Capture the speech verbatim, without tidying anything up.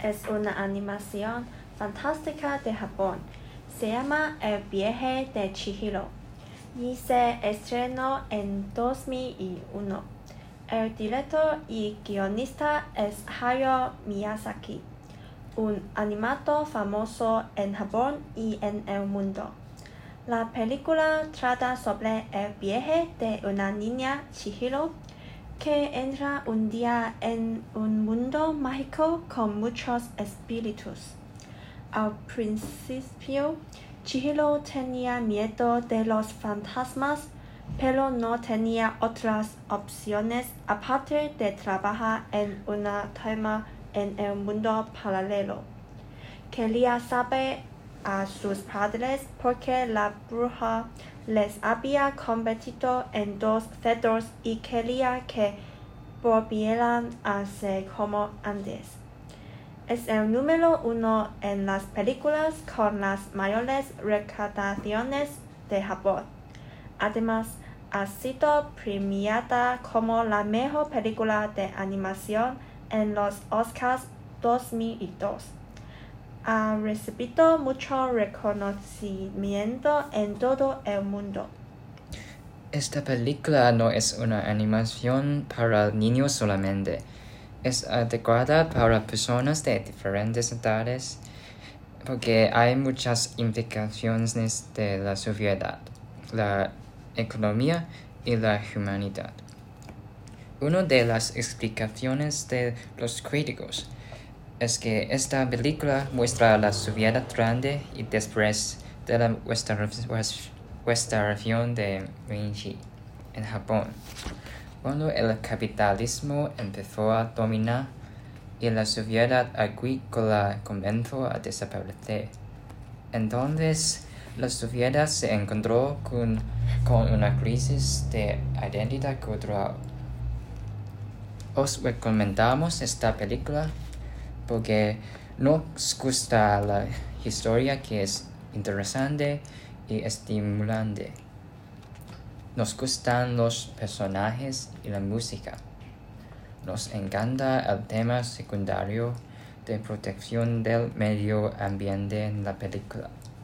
es una animación fantástica de Japón. Se llama El viaje de Chihiro y se estrenó en dos mil uno. El director y guionista es Hayao Miyazaki, un animador famoso en Japón y en el mundo. La película trata sobre el viaje de una niña, Chihiro, que entra un día en un mundo mágico con muchos espíritus. Al principio, Chihiro tenía miedo de los fantasmas, pero no tenía otras opciones aparte de trabajar en una tienda en el mundo paralelo. Quería saber a sus padres porque la bruja les había convertido en dos cerdos y quería que volvieran a ser como antes. Es el número uno en las películas con las mayores recaudaciones de Japón. Además, ha sido premiada como la mejor película de animación en los Oscars dos mil dos. Ha recibido mucho reconocimiento en todo el mundo. Esta película no es una animación para niños solamente. Es adecuada para personas de diferentes edades porque hay muchas implicaciones de la sociedad, la economía y la humanidad. Una de las explicaciones de los críticos es que esta película muestra la sociedad grande y después de la restauración de Meiji en Japón, cuando el capitalismo empezó a dominar y la sociedad agrícola comenzó a desaparecer. Entonces, la sociedad se encontró con, con una crisis de identidad cultural. Os recomendamos esta película porque nos gusta la historia, que es interesante y estimulante. Nos gustan los personajes y la música. Nos encanta el tema secundario de protección del medio ambiente en la película.